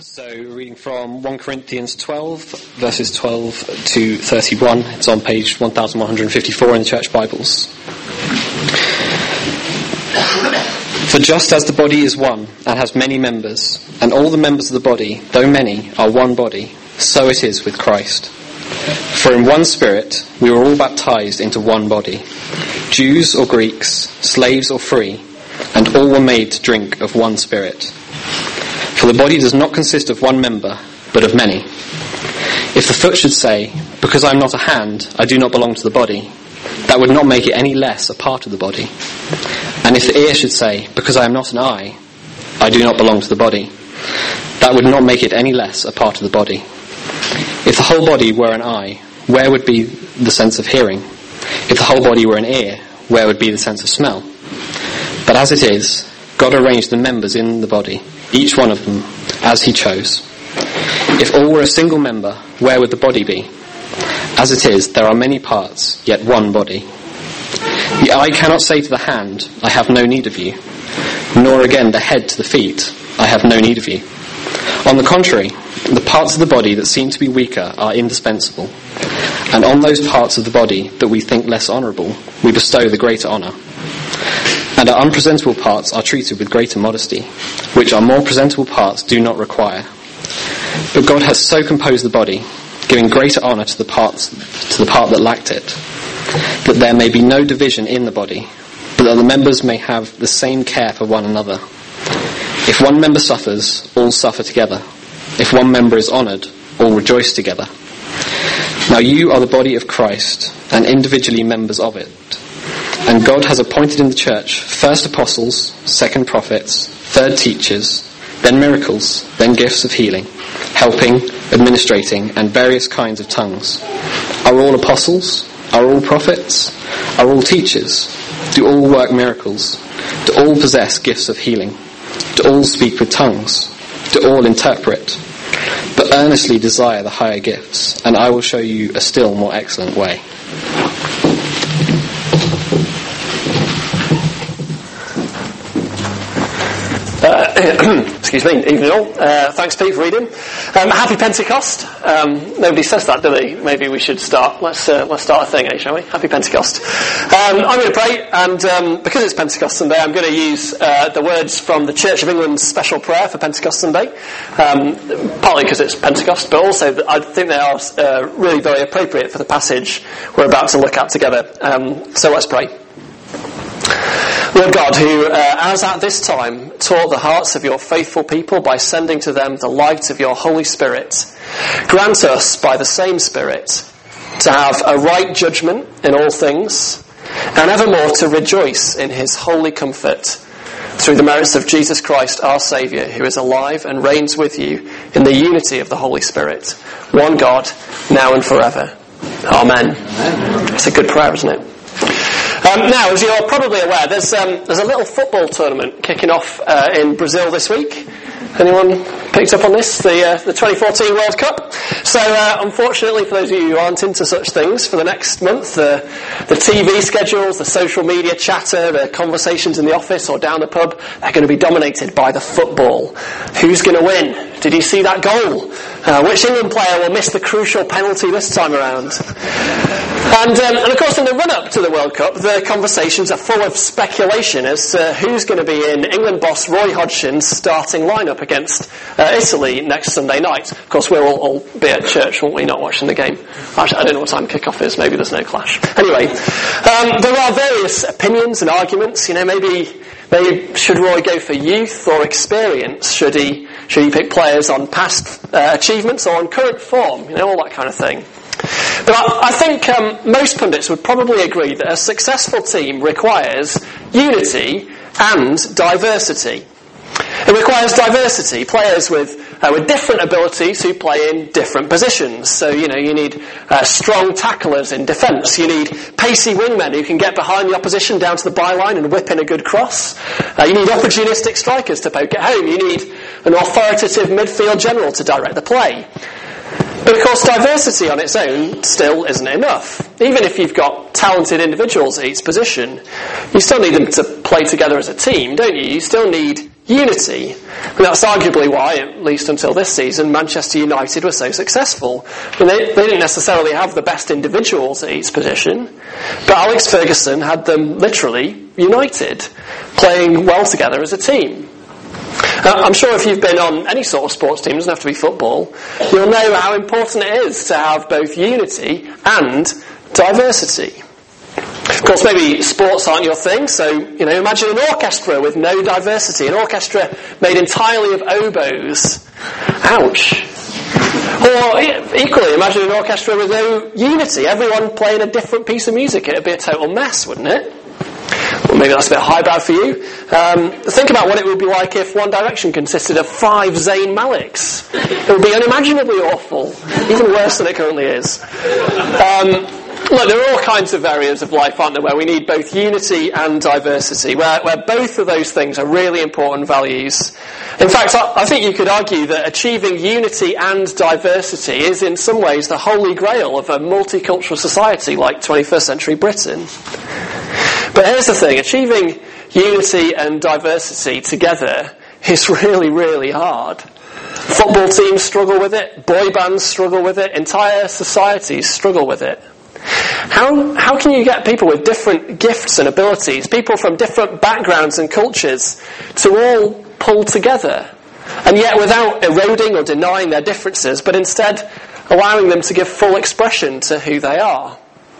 So reading from 1 Corinthians 12, verses 12 to 31. It's on page 1154 in the Church Bibles. For just as the body is one and has many members, and all the members of the body, though many, are one body, so it is with Christ. For in one Spirit we were all baptized into one body, Jews or Greeks, slaves or free, and all were made to drink of one Spirit. For the body does not consist of one member, but of many. If the foot should say, because I am not a hand, I do not belong to the body, that would not make it any less a part of the body. And if the ear should say, because I am not an eye, I do not belong to the body, that would not make it any less a part of the body. If the whole body were an eye, where would be the sense of hearing? If the whole body were an ear, where would be the sense of smell? But as it is, God arranged the members in the body, each one of them, as he chose. If all were a single member, where would the body be? As it is, there are many parts, yet one body. The eye cannot say to the hand, I have no need of you, nor again the head to the feet, I have no need of you. On the contrary, the parts of the body that seem to be weaker are indispensable, and on those parts of the body that we think less honourable, we bestow the greater honour. And our unpresentable parts are treated with greater modesty, which our more presentable parts do not require. But God has so composed the body, giving greater honour to the part that lacked it, that there may be no division in the body, but that the members may have the same care for one another. If one member suffers, all suffer together. If one member is honoured, all rejoice together. Now you are the body of Christ, and individually members of it. And God has appointed in the church first apostles, second prophets, third teachers, then miracles, then gifts of healing, helping, administrating, and various kinds of tongues. Are all apostles? Are all prophets? Are all teachers? Do all work miracles? Do all possess gifts of healing? Do all speak with tongues? Do all interpret? But earnestly desire the higher gifts, and I will show you a still more excellent way. Excuse me, evening all. Thanks Pete for reading. Happy Pentecost. Nobody says that, do they? Maybe we should start. Let's start a thing, shall we? Happy Pentecost. I'm going to pray, and because it's Pentecost Sunday, I'm going to use the words from the Church of England's special prayer for Pentecost Sunday. Partly because it's Pentecost, but also I think they are really very appropriate for the passage we're about to look at together. So let's pray. Lord God, who, as at this time, taught the hearts of your faithful people by sending to them the light of your Holy Spirit, grant us, by the same Spirit, to have a right judgment in all things, and evermore to rejoice in his holy comfort, through the merits of Jesus Christ, our Saviour, who is alive and reigns with you in the unity of the Holy Spirit, one God, now and forever. Amen. It's a good prayer, isn't it? Now, as you're probably aware, there's a little football tournament kicking off in Brazil this week. Anyone picked up on this? The 2014 World Cup. So, unfortunately, for those of you who aren't into such things, for the next month, the TV schedules, the social media chatter, the conversations in the office or down the pub, they're going to be dominated by the football. Who's going to win? Did you see that goal? Which England player will miss the crucial penalty this time around? And of course, in the run-up to the World Cup, the conversations are full of speculation as to who's going to be in England boss Roy Hodgson's starting lineup against Italy next Sunday night. Of course, we'll all be at church, won't we, not watching the game? Actually, I don't know what time kick-off is. Maybe there's no clash. Anyway, there are various opinions and arguments. You know, maybe should Roy go for youth or experience? Should he pick players on past achievements or on current form? You know, all that kind of thing. But I think most pundits would probably agree that a successful team requires unity and diversity. It requires diversity, players with different abilities who play in different positions. So, you know, you need strong tacklers in defence. You need pacey wingmen who can get behind the opposition down to the byline and whip in a good cross. You need opportunistic strikers to poke it home. You need an authoritative midfield general to direct the play. But of course, diversity on its own still isn't enough. Even if you've got talented individuals at each position, you still need them to play together as a team, don't you? You still need unity. And that's arguably why, at least until this season, Manchester United were so successful. I mean, they didn't necessarily have the best individuals at each position, but Alex Ferguson had them literally united, playing well together as a team. I'm sure if you've been on any sort of sports team, it doesn't have to be football, you'll know how important it is to have both unity and diversity. Of course, maybe sports aren't your thing, so, imagine an orchestra with no diversity, an orchestra made entirely of oboes. Ouch. Or, equally, imagine an orchestra with no unity, everyone playing a different piece of music. It would be a total mess, wouldn't it? Well, maybe that's a bit highbrow for you. Think about what it would be like if One Direction consisted of 5 Zayn Maliks. It would be unimaginably awful, even worse than it currently is. Look, there are all kinds of areas of life, aren't there, where we need both unity and diversity, where both of those things are really important values. In fact, I think you could argue that achieving unity and diversity is in some ways the holy grail of a multicultural society like 21st century Britain. But here's the thing, achieving unity and diversity together is really, really hard. Football teams struggle with it, boy bands struggle with it, entire societies struggle with it. How can you get people with different gifts and abilities, people from different backgrounds and cultures, to all pull together, and yet without eroding or denying their differences, but instead allowing them to give full expression to who they are?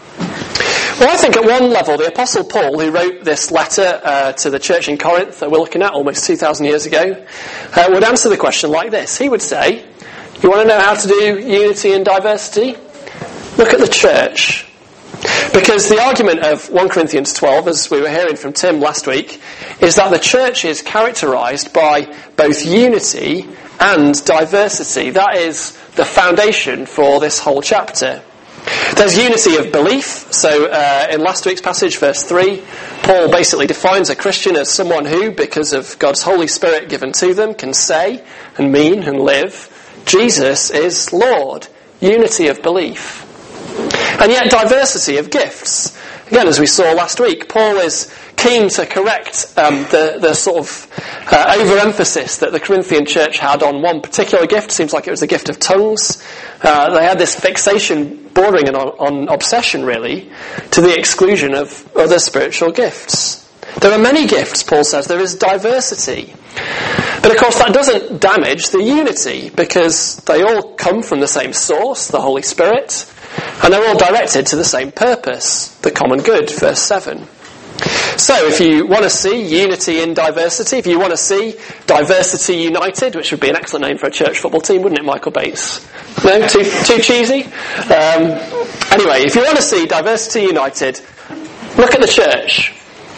Well, I think at one level, the Apostle Paul, who wrote this letter to the church in Corinth that we're looking at almost 2,000 years ago, would answer the question like this. He would say, you want to know how to do unity and diversity? Look at the church. Because the argument of 1 Corinthians 12, as we were hearing from Tim last week, is that the church is characterised by both unity and diversity. That is the foundation for this whole chapter. There's unity of belief. So in last week's passage, verse 3, Paul basically defines a Christian as someone who, because of God's Holy Spirit given to them, can say and mean and live, Jesus is Lord. Unity of belief. And yet diversity of gifts. Again, as we saw last week, Paul is keen to correct the sort of overemphasis that the Corinthian church had on one particular gift. Seems like it was the gift of tongues. They had this fixation bordering on obsession, really, to the exclusion of other spiritual gifts. There are many gifts, Paul says. There is diversity. But of course that doesn't damage the unity, because they all come from the same source, the Holy Spirit, and they're all directed to the same purpose, the common good, verse 7. So if you want to see unity in diversity, if you want to see diversity united, which would be an excellent name for a church football team, wouldn't it, Michael Bates? No? Too cheesy? Anyway, if you want to see diversity united, look at the church.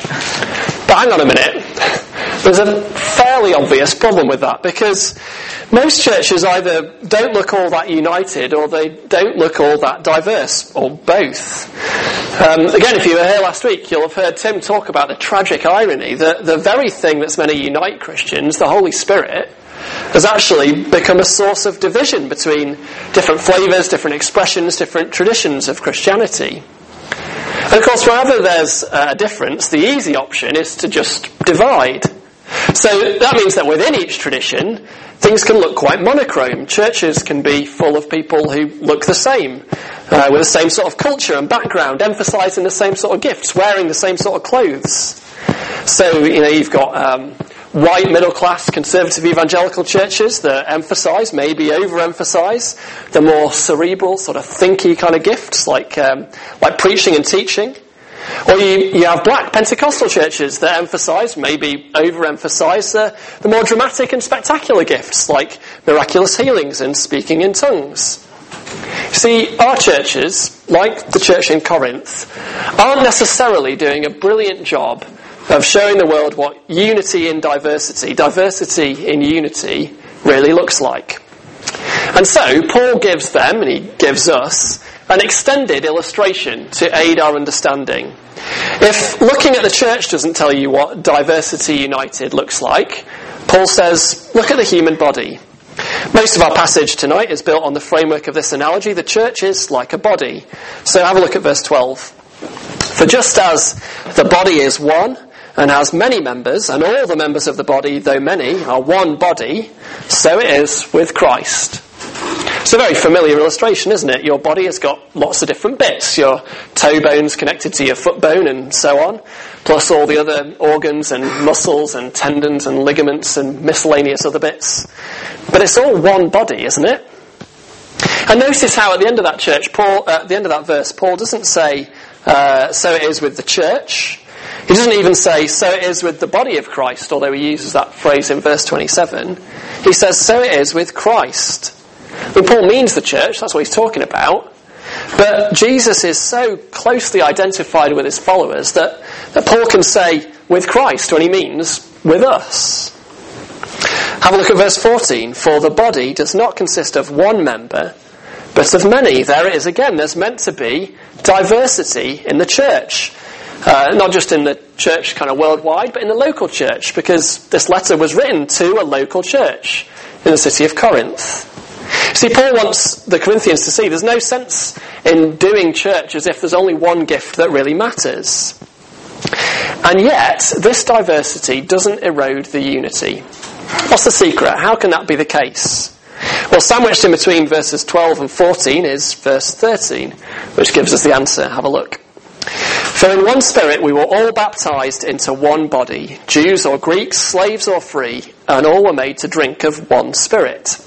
But hang on a minute. There's a fairly obvious problem with that, because most churches either don't look all that united or they don't look all that diverse, or both. Again, if you were here last week, you'll have heard Tim talk about the tragic irony that the very thing that's meant to unite Christians, the Holy Spirit, has actually become a source of division between different flavours, different expressions, different traditions of Christianity. And of course, wherever there's a difference, the easy option is to just divide. So that means that within each tradition, things can look quite monochrome. Churches can be full of people who look the same, with the same sort of culture and background, emphasising the same sort of gifts, wearing the same sort of clothes. So, you've got white, middle-class, conservative evangelical churches that emphasise, maybe overemphasise, the more cerebral, sort of thinky kind of gifts, like preaching and teaching. Or you have black Pentecostal churches that emphasise, maybe overemphasise, the more dramatic and spectacular gifts, like miraculous healings and speaking in tongues. See, our churches, like the church in Corinth, aren't necessarily doing a brilliant job of showing the world what unity in diversity, diversity in unity, really looks like. And so, Paul gives them, and he gives us, an extended illustration to aid our understanding. If looking at the church doesn't tell you what diversity united looks like, Paul says, look at the human body. Most of our passage tonight is built on the framework of this analogy. The church is like a body. So have a look at verse 12. For just as the body is one, and has many members, and all the members of the body, though many, are one body, so it is with Christ. It's a very familiar illustration, isn't it? Your body has got lots of different bits. Your toe bone's connected to your foot bone and so on, plus all the other organs and muscles and tendons and ligaments and miscellaneous other bits. But it's all one body, isn't it? And notice how at the end of that verse, Paul doesn't say, so it is with the church. He doesn't even say, so it is with the body of Christ, although he uses that phrase in verse 27. He says, so it is with Christ. I mean, Paul means the church, that's what he's talking about. But Jesus is so closely identified with his followers that Paul can say with Christ when he means with us. Have a look at verse 14. For the body does not consist of one member, but of many. There it is again. There's meant to be diversity in the church. Not just in the church kind of worldwide, but in the local church, because this letter was written to a local church in the city of Corinth. See, Paul wants the Corinthians to see there's no sense in doing church as if there's only one gift that really matters. And yet, this diversity doesn't erode the unity. What's the secret? How can that be the case? Well, sandwiched in between verses 12 and 14 is verse 13, which gives us the answer. Have a look. For in one spirit we were all baptized into one body, Jews or Greeks, slaves or free, and all were made to drink of one spirit.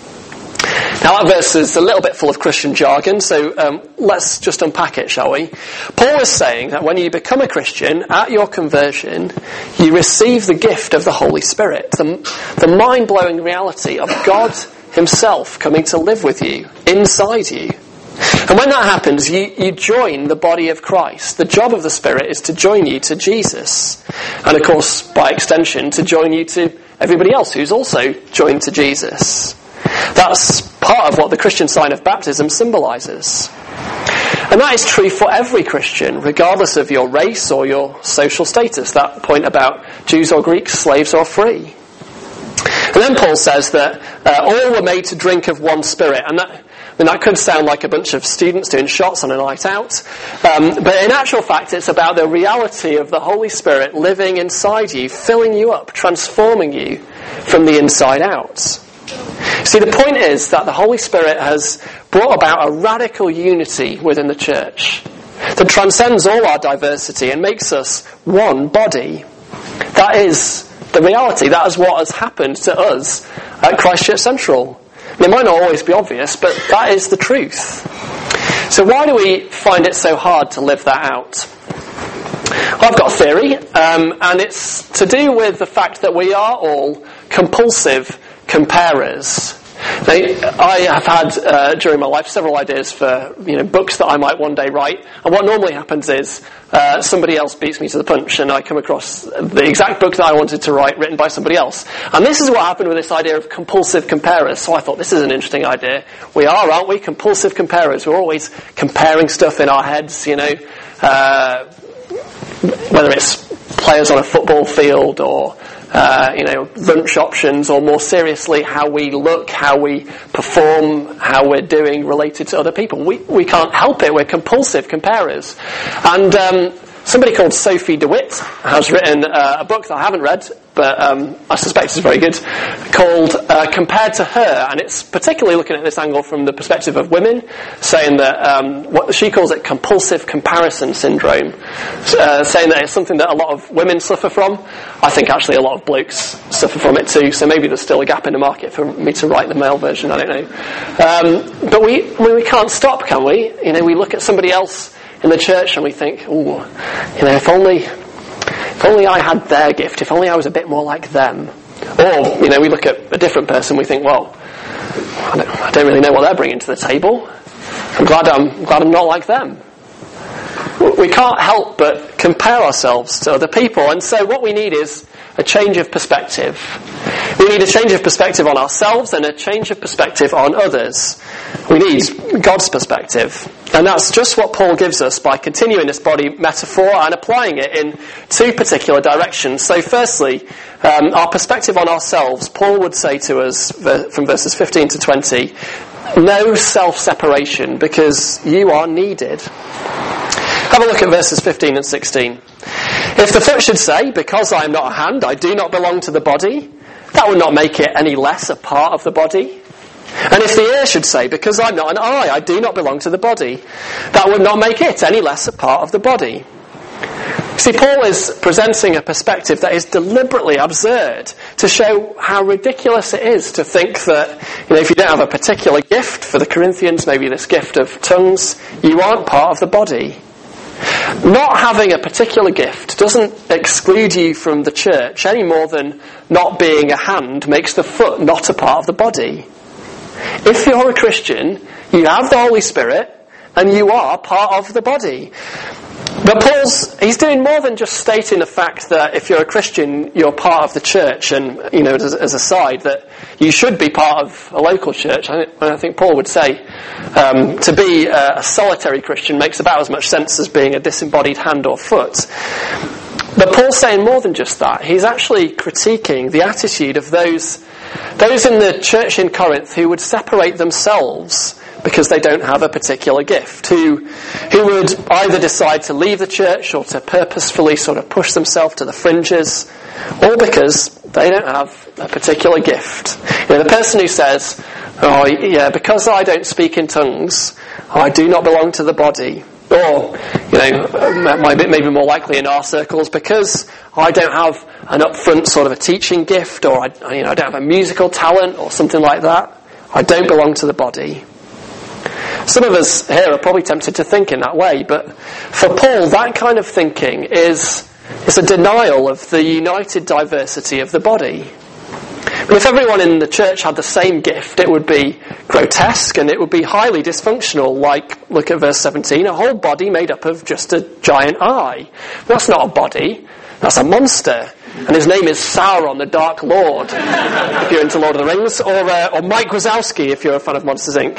Now that verse is a little bit full of Christian jargon, so let's just unpack it, shall we? Paul is saying that when you become a Christian, at your conversion, you receive the gift of the Holy Spirit, the mind-blowing reality of God himself coming to live with you, inside you. And when that happens, you join the body of Christ. The job of the Spirit is to join you to Jesus. And of course, by extension, to join you to everybody else who's also joined to Jesus. That's part of what the Christian sign of baptism symbolises. And that is true for every Christian, regardless of your race or your social status. That point about Jews or Greeks, slaves or free. And then Paul says that all were made to drink of one spirit. And that could sound like a bunch of students doing shots on a night out. But in actual fact, it's about the reality of the Holy Spirit living inside you, filling you up, transforming you from the inside out. See, the point is that the Holy Spirit has brought about a radical unity within the church that transcends all our diversity and makes us one body. That is the reality. That is what has happened to us at Christchurch Central. It might not always be obvious, but that is the truth. So why do we find it so hard to live that out? Well, I've got a theory, and it's to do with the fact that we are all compulsive comparers. Now, I have had during my life several ideas for books that I might one day write, and what normally happens is somebody else beats me to the punch and I come across the exact book that I wanted to write written by somebody else. And this is what happened with this idea of compulsive comparers. So I thought, this is an interesting idea. We are, aren't we, compulsive comparers? We're always comparing stuff in our heads, whether it's players on a football field or lunch options, or more seriously, how we look, how we perform, how we're doing related to other people. We can't help it. We're compulsive comparers. And somebody called Sophie DeWitt has written a book that I haven't read, but I suspect it's very good, called Compared to Her, and it's particularly looking at this angle from the perspective of women, saying that what she calls it compulsive comparison syndrome, saying that it's something that a lot of women suffer from. I think actually a lot of blokes suffer from it too, so maybe there's still a gap in the market for me to write the male version, I don't know. But we can't stop, can we? We look at somebody else in the church and we think, if only I had their gift, if only I was a bit more like them. Or, we look at a different person, we think, well, I don't really know what they're bringing to the table. I'm glad I'm not like them. We can't help but compare ourselves to other people, and so what we need is a change of perspective. We need a change of perspective on ourselves and a change of perspective on others. We need God's perspective. And that's just what Paul gives us by continuing this body metaphor and applying it in two particular directions. So firstly, our perspective on ourselves, Paul would say to us from verses 15 to 20, no self-separation because you are needed. Have a look at verses 15 and 16. If the foot should say, because I am not a hand, I do not belong to the body, that would not make it any less a part of the body. And if the ear should say, because I'm not an eye, I do not belong to the body, that would not make it any less a part of the body. See, Paul is presenting a perspective that is deliberately absurd to show how ridiculous it is to think that, if you don't have a particular gift, for the Corinthians, maybe this gift of tongues, you aren't part of the body. Not having a particular gift doesn't exclude you from the church any more than not being a hand makes the foot not a part of the body. If you're a Christian, you have the Holy Spirit and you are part of the body. But he's doing more than just stating the fact that if you're a Christian, you're part of the church, and, as a side, that you should be part of a local church. I think Paul would say to be a solitary Christian makes about as much sense as being a disembodied hand or foot. But Paul's saying more than just that. He's actually critiquing the attitude of those in the church in Corinth who would separate themselves because they don't have a particular gift, who would either decide to leave the church or to purposefully sort of push themselves to the fringes, all because they don't have a particular gift. The person who says, because I don't speak in tongues, I do not belong to the body. Or, maybe more likely in our circles, because I don't have an upfront sort of a teaching gift, or I don't have a musical talent or something like that, I don't belong to the body. Some of us here are probably tempted to think in that way, but for Paul, that kind of thinking is a denial of the united diversity of the body. If everyone in the church had the same gift, it would be grotesque and it would be highly dysfunctional, like, look at verse 17, a whole body made up of just a giant eye. That's not a body, that's a monster. And his name is Sauron, the Dark Lord, if you're into Lord of the Rings, or Mike Wazowski, if you're a fan of Monsters, Inc.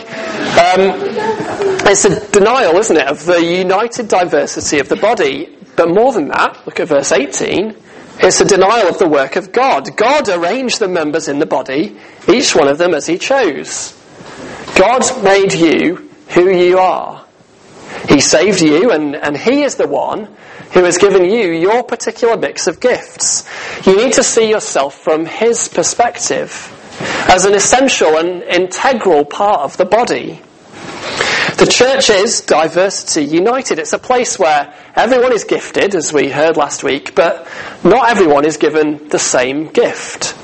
It's a denial, isn't it, of the united diversity of the body. But more than that, look at verse 18, it's a denial of the work of God. God arranged the members in the body, each one of them as he chose. God made you who you are. He saved you, and he is the one who has given you your particular mix of gifts. You need to see yourself from his perspective as an essential and integral part of the body. The church is diversity united. It's a place where everyone is gifted, as we heard last week, but not everyone is given the same gift.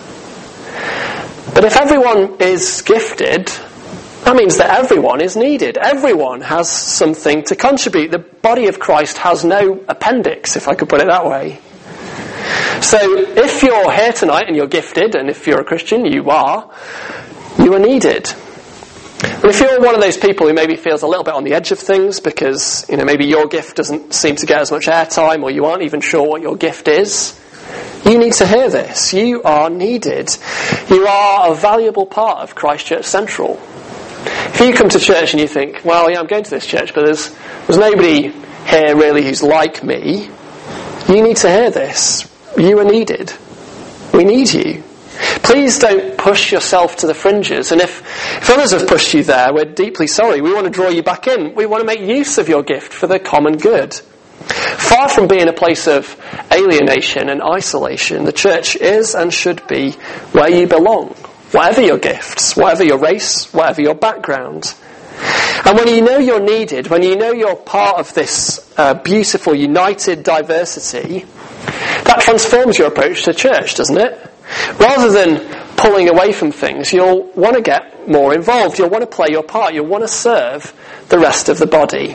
But if everyone is gifted, that means that everyone is needed. Everyone has something to contribute. The body of Christ has no appendix, if I could put it that way. So if you're here tonight and you're gifted, and if you're a Christian, you are needed. And if you're one of those people who maybe feels a little bit on the edge of things because, maybe your gift doesn't seem to get as much airtime, or you aren't even sure what your gift is, you need to hear this. You are needed. You are a valuable part of Christchurch Central. If you come to church and you think, well, yeah, I'm going to this church, but there's nobody here really who's like me, you need to hear this. You are needed. We need you. Please don't push yourself to the fringes. And if others have pushed you there, we're deeply sorry. We want to draw you back in. We want to make use of your gift for the common good. Far from being a place of alienation and isolation, the church is and should be where you belong. Whatever your gifts, whatever your race, whatever your background. And when you know you're needed, when you know you're part of this beautiful, united diversity, that transforms your approach to church, doesn't it? Rather than pulling away from things, you'll want to get more involved. You'll want to play your part. You'll want to serve the rest of the body.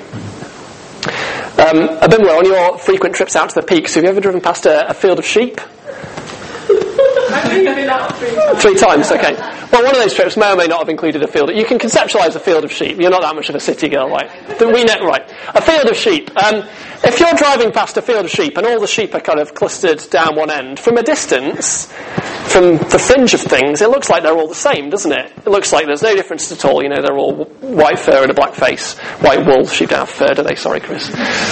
Abimla, on your frequent trips out to the peaks, have you ever driven past a field of sheep? I've been out 3 times. 3 times, okay. Well, one of those trips may or may not have included a field. You can conceptualise a field of sheep. You're not that much of a city girl, right? Right. A field of sheep. If you're driving past a field of sheep and all the sheep are kind of clustered down one end, from a distance, from the fringe of things, it looks like they're all the same, doesn't it? It looks like there's no difference at all. They're all white fur and a black face. White wool. Sheep don't have fur, do they? Sorry, Chris.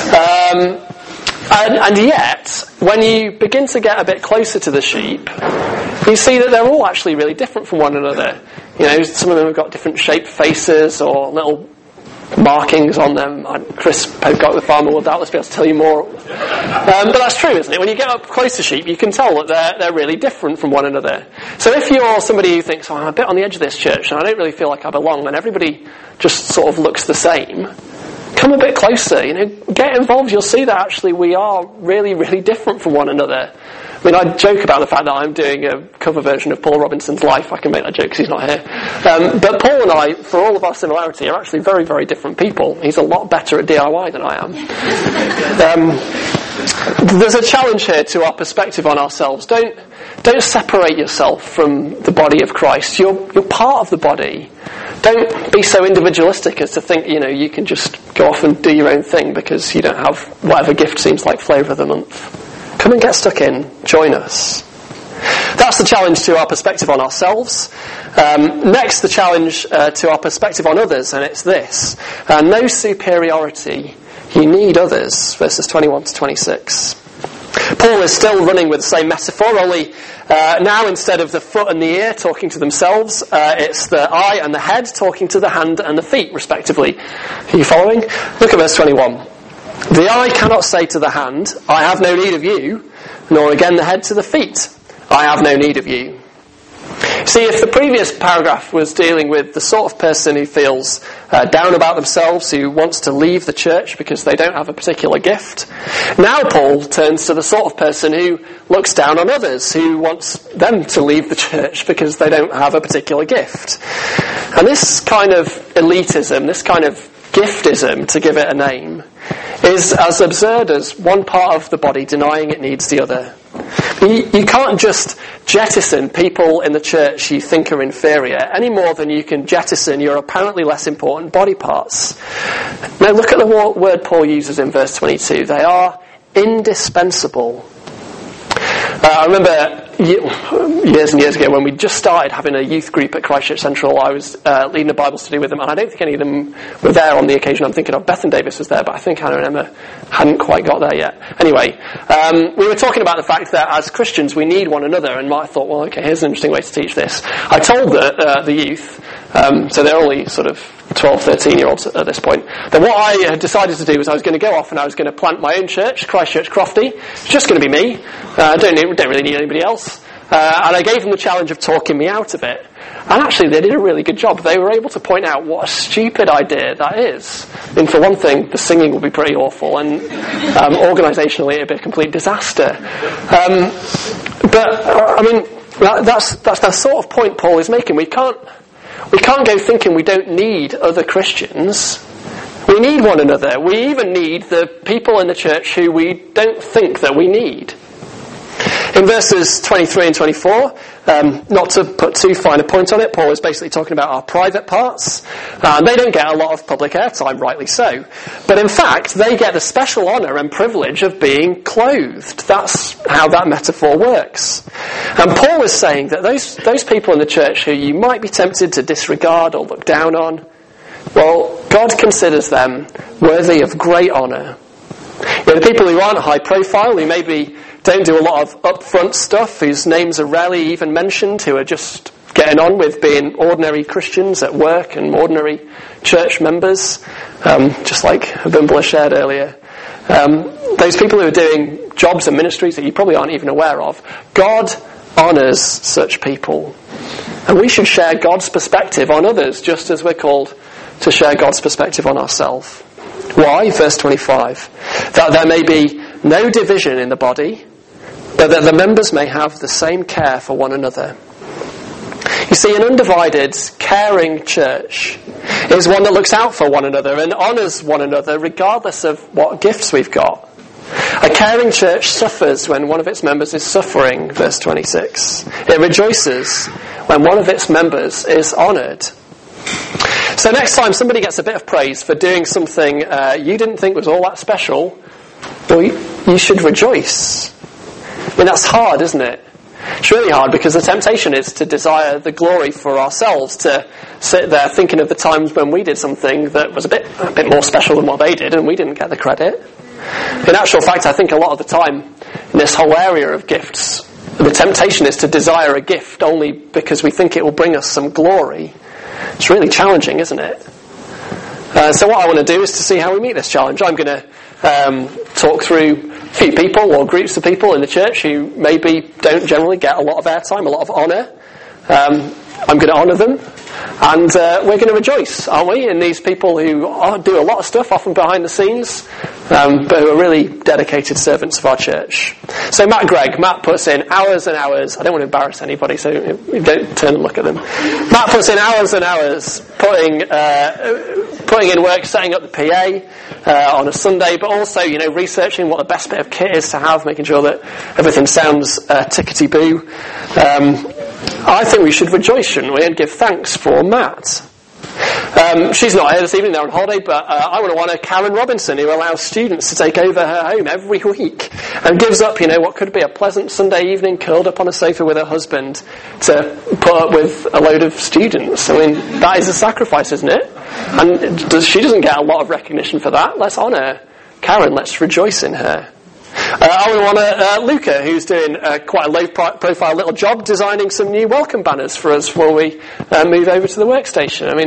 And yet, when you begin to get a bit closer to the sheep, you see that they're all actually really different from one another. Some of them have got different shaped faces or little markings on them. Chris Pocock, the farmer, will doubtless be able to tell you more. But that's true, isn't it? When you get up close to sheep, you can tell that they're really different from one another. So if you're somebody who thinks, I'm a bit on the edge of this church and I don't really feel like I belong, and everybody just sort of looks the same, come a bit closer, get involved. You'll see that actually we are really, really different from one another. I mean, I joke about the fact that I'm doing a cover version of Paul Robinson's Life. I can make that joke because he's not here. But Paul and I, for all of our similarity, are actually very, very different people. He's a lot better at DIY than I am. There's a challenge here to our perspective on ourselves. Don't separate yourself from the body of Christ. You're part of the body. Don't be so individualistic as to think, you can just go off and do your own thing because you don't have whatever gift seems like flavour of the month. Come and get stuck in. Join us. That's the challenge to our perspective on ourselves. Next, the challenge to our perspective on others, and it's this. No superiority. You need others. Verses 21 to 26. Paul is still running with the same metaphor, only now instead of the foot and the ear talking to themselves, it's the eye and the head talking to the hand and the feet, respectively. Are you following? Look at verse 21. The eye cannot say to the hand, I have no need of you, nor again the head to the feet, I have no need of you. See, if the previous paragraph was dealing with the sort of person who feels down about themselves, who wants to leave the church because they don't have a particular gift, now Paul turns to the sort of person who looks down on others, who wants them to leave the church because they don't have a particular gift. And this kind of elitism, this kind of giftism, to give it a name, is as absurd as one part of the body denying it needs the other. You can't just jettison people in the church you think are inferior any more than you can jettison your apparently less important body parts. Now look at the word Paul uses in verse 22. They are indispensable. I remember years and years ago when we just started having a youth group at Christchurch Central, I was leading a Bible study with them, and I don't think any of them were there on the occasion I'm thinking of. Bethan Davis was there, but I think Hannah and Emma hadn't quite got there yet. Anyway, we were talking about the fact that as Christians we need one another, and I thought, well, okay, here's an interesting way to teach this. I told the youth, so they're only sort of 12, 13-year-olds at this point, that what I had decided to do was I was going to go off and I was going to plant my own church, Christchurch Crofty. It's just going to be me. Don't really need anybody else. And I gave them the challenge of talking me out of it. And actually they did a really good job. They were able to point out what a stupid idea that is. I mean, for one thing, the singing will be pretty awful, and organisationally it'd be a complete disaster. That's the sort of point Paul is making. We can't go thinking we don't need other Christians. We need one another. We even need the people in the church who we don't think that we need. In verses 23 and 24, not to put too fine a point on it, Paul is basically talking about our private parts. They don't get a lot of public airtime, rightly so. But in fact, they get the special honour and privilege of being clothed. That's how that metaphor works. And Paul is saying that those people in the church who you might be tempted to disregard or look down on, well, God considers them worthy of great honour. The people who aren't high profile, who maybe don't do a lot of upfront stuff, whose names are rarely even mentioned, who are just getting on with being ordinary Christians at work and ordinary church members, just like Bimbala shared earlier. Those people who are doing jobs and ministries that you probably aren't even aware of, God honours such people. And we should share God's perspective on others, just as we're called to share God's perspective on ourselves. Why? Verse 25. That there may be no division in the body, but that the members may have the same care for one another. You see, an undivided, caring church is one that looks out for one another and honours one another regardless of what gifts we've got. A caring church suffers when one of its members is suffering, verse 26. It rejoices when one of its members is honoured. So next time somebody gets a bit of praise for doing something you didn't think was all that special, well, you should rejoice. I mean, that's hard, isn't it? It's really hard because the temptation is to desire the glory for ourselves, to sit there thinking of the times when we did something that was a bit more special than what they did and we didn't get the credit. In actual fact, I think a lot of the time in this whole area of gifts, the temptation is to desire a gift only because we think it will bring us some glory. It's really challenging, isn't it? So what I want to do is to see how we meet this challenge. I'm going to talk through a few people or groups of people in the church who maybe don't generally get a lot of airtime, a lot of honour. I'm going to honour them, and we're going to rejoice, aren't we, in these people who do a lot of stuff, often behind the scenes, but who are really dedicated servants of our church. So Matt puts in hours and hours. I don't want to embarrass anybody, so don't turn and look at them. Matt puts in hours and hours putting in work, setting up the PA on a Sunday, but also, researching what the best bit of kit is to have, making sure that everything sounds tickety-boo. I think we should rejoice, shouldn't we, and give thanks for Matt. She's not here this evening, they're on holiday, but I want to honour Karen Robinson, who allows students to take over her home every week and gives up, what could be a pleasant Sunday evening curled up on a sofa with her husband to put up with a load of students. I mean, that is a sacrifice, isn't it? And she doesn't get a lot of recognition for that. Let's honour Karen, let's rejoice in her. I want to honour Luca, who's doing quite a low-profile little job designing some new welcome banners for us before we move over to the workstation. I mean,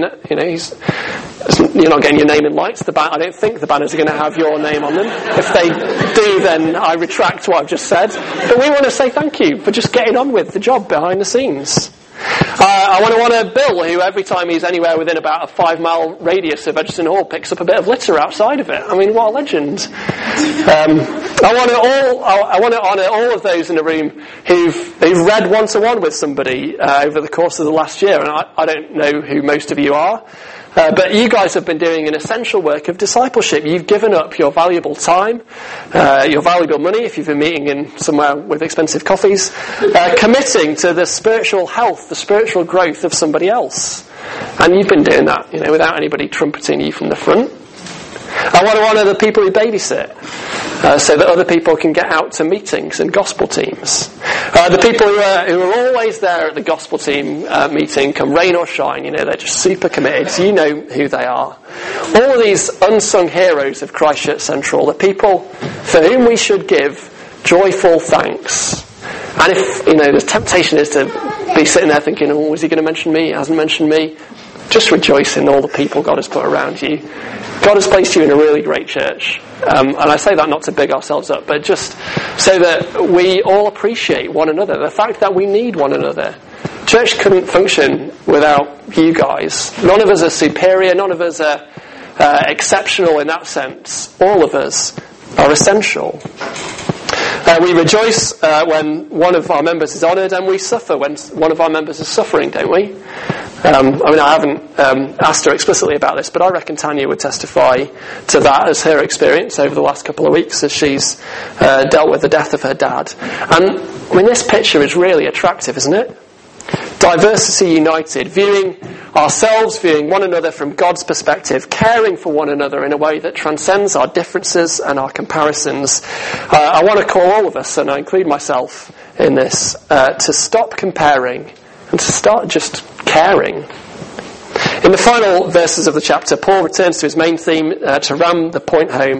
you're not getting your name in lights. I don't think the banners are going to have your name on them. If they do, then I retract what I've just said. But we want to say thank you for just getting on with the job behind the scenes. I want to honour Bill, who every time he's anywhere within about a 5-mile radius of Edgerton Hall picks up a bit of litter outside of it. I mean, what a legend. I want to honour all of those in the room who've read one-to-one with somebody over the course of the last year, and I don't know who most of you are. But you guys have been doing an essential work of discipleship. You've given up your valuable time, your valuable money, if you've been meeting in somewhere with expensive coffees, committing to the spiritual health, the spiritual growth of somebody else. And you've been doing that, without anybody trumpeting you from the front. I want to honour the people who babysit, so that other people can get out to meetings and gospel teams. The people who are always there at the gospel team meeting, come rain or shine, they're just super committed. You know who they are. All of these unsung heroes of Christchurch Central, the people for whom we should give joyful thanks. And if, the temptation is to be sitting there thinking, oh, is he going to mention me? He hasn't mentioned me. Just rejoice in all the people God has put around you. God has placed you in a really great church. And I say that not to big ourselves up, but just so that we all appreciate one another. The fact that we need one another. Church couldn't function without you guys. None of us are superior. None of us are exceptional in that sense. All of us are essential. We rejoice when one of our members is honoured, and we suffer when one of our members is suffering, don't we? I haven't asked her explicitly about this, but I reckon Tanya would testify to that as her experience over the last couple of weeks as she's dealt with the death of her dad. And this picture is really attractive, isn't it? Diversity united, viewing ourselves, viewing one another from God's perspective, caring for one another in a way that transcends our differences and our comparisons. I want to call all of us, and I include myself in this, to stop comparing and to start just caring. In the final verses of the chapter, Paul returns to his main theme to ram the point home.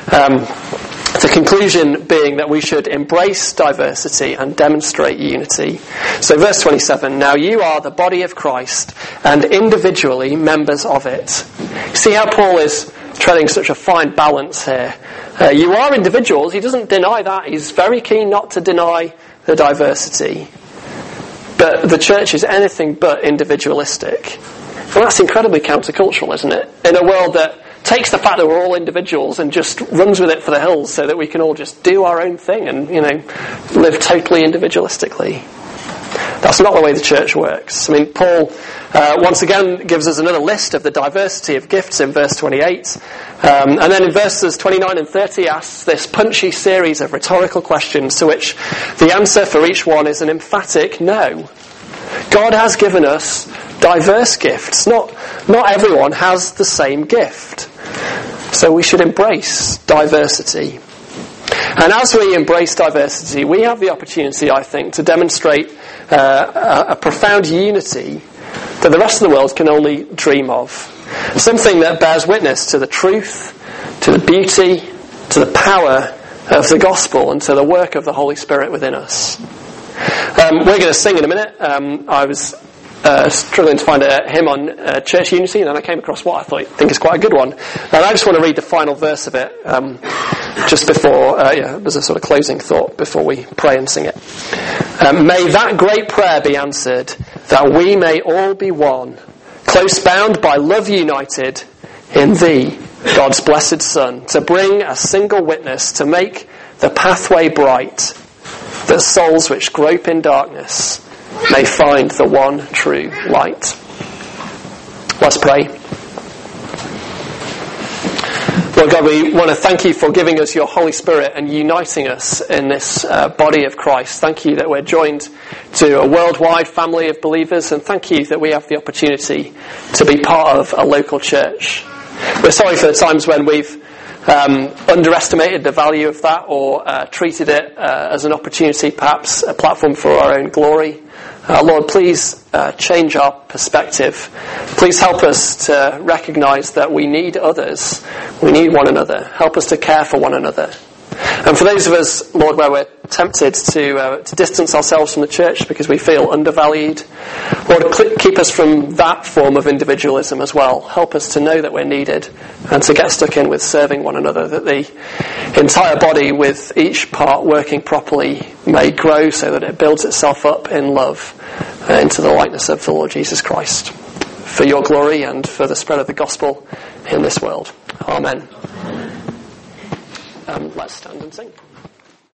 The conclusion being that we should embrace diversity and demonstrate unity. So verse 27, now you are the body of Christ and individually members of it. See how Paul is treading such a fine balance here. You are individuals. He doesn't deny that. He's very keen not to deny the diversity. But the church is anything but individualistic. Well, that's incredibly countercultural, isn't it? In a world that takes the fact that we're all individuals and just runs with it for the hills so that we can all just do our own thing and, live totally individualistically. That's not the way the church works. Paul once again gives us another list of the diversity of gifts in verse 28. And then in verses 29 and 30 asks this punchy series of rhetorical questions to which the answer for each one is an emphatic no. God has given us diverse gifts. Not everyone has the same gift. So we should embrace diversity. And as we embrace diversity, we have the opportunity, I think, to demonstrate a profound unity that the rest of the world can only dream of. Something that bears witness to the truth, to the beauty, to the power of the gospel and to the work of the Holy Spirit within us. We're going to sing in a minute. I was struggling to find a hymn on church unity, and then I came across what I think is quite a good one. And I just want to read the final verse of it, just before, as a sort of closing thought before we pray and sing it. May that great prayer be answered, that we may all be one, close bound by love united in Thee, God's blessed Son, to bring a single witness, to make the pathway bright, that souls which grope in darkness may find the one true light. Let's pray. Lord God, we want to thank you for giving us your Holy Spirit and uniting us in this body of Christ. Thank you that we're joined to a worldwide family of believers, and thank you that we have the opportunity to be part of a local church. We're sorry for the times when we've underestimated the value of that, or treated it as an opportunity, perhaps a platform for our own glory. Lord, please change our perspective. Please help us to recognise that we need others. We need one another. Help us to care for one another. And for those of us, Lord, where we're tempted to distance ourselves from the church because we feel undervalued, Lord, keep us from that form of individualism as well. Help us to know that we're needed and to get stuck in with serving one another, that the entire body, with each part working properly, may grow so that it builds itself up in love into the likeness of the Lord Jesus Christ, for your glory and for the spread of the gospel in this world. Amen. Let's stand and sing.